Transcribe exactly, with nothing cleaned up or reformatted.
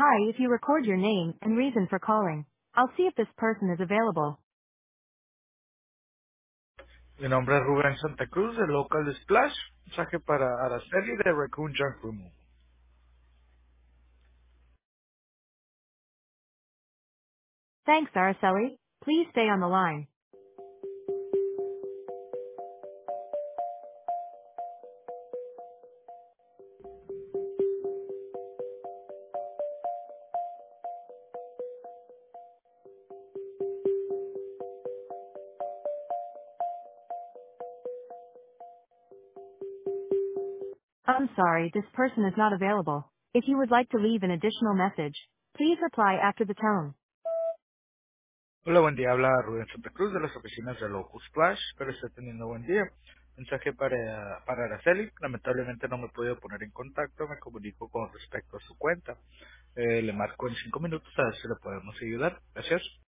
Hi, if you record your name and reason for calling, I'll see if this person is available. Mi nombre es Rubén Santa Cruz de Local Splash. Mensaje para Araceli de Raccoon Junk Removal. Thanks, Araceli. Please stay on the line. I'm sorry, this person is not available. If you would like to leave an additional message, please reply after the tone. Hola, buen día. Habla Rubén Santa Cruz de las oficinas de Local Splash. Espero esté teniendo buen día. Mensaje para, para Araceli. Lamentablemente no me he podido poner en contacto. Me comunico con respecto a su cuenta. Eh, le marco en cinco minutos a ver si le podemos ayudar. Gracias.